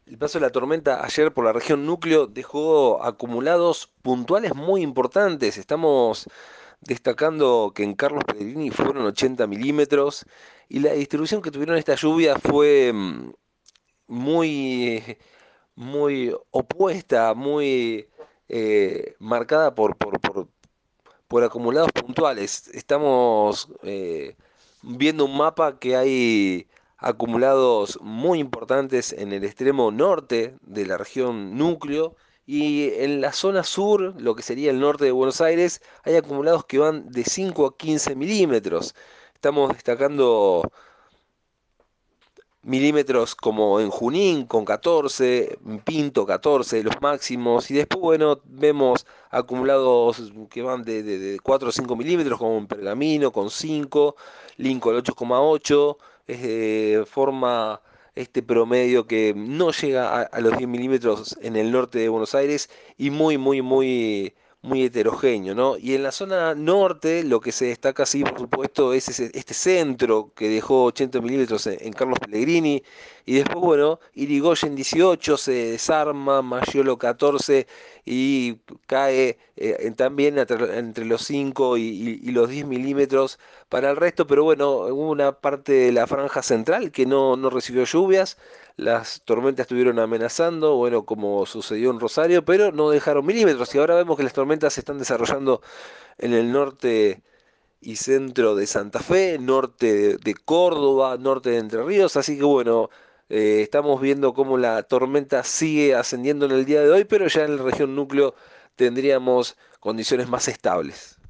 El paso de la tormenta ayer por la región núcleo dejó acumulados puntuales muy importantes. Estamos destacando que en Carlos Pellegrini fueron 80 milímetros y la distribución que tuvieron esta lluvia fue muy, muy opuesta, muy marcada por acumulados puntuales. Estamos viendo un mapa que hay acumulados muy importantes en el extremo norte de la región núcleo y en la zona sur, lo que sería el norte de Buenos Aires, hay acumulados que van de 5 a 15 milímetros. Estamos destacando milímetros como en Junín con 14, en Pinto 14, los máximos, y después, bueno, vemos acumulados que van de 4 o 5 milímetros como en Pergamino con 5, Lincoln 8,8, forma este promedio que no llega a los 10 milímetros en el norte de Buenos Aires y muy heterogéneo, ¿no? Y en la zona norte lo que se destaca, sí, por supuesto, es este centro que dejó 80 milímetros en Carlos Pellegrini. Y después, bueno, Irigoyen 18 se desarma, Mayolo 14 y cae también entre los 5 y los 10 milímetros para el resto. Pero bueno, hubo una parte de la franja central que no recibió lluvias. Las tormentas estuvieron amenazando, bueno, como sucedió en Rosario, pero no dejaron milímetros. Y ahora vemos que las tormentas se están desarrollando en el norte y centro de Santa Fe, norte de Córdoba, norte de Entre Ríos. Así que bueno, estamos viendo cómo la tormenta sigue ascendiendo en el día de hoy, pero ya en la región núcleo tendríamos condiciones más estables.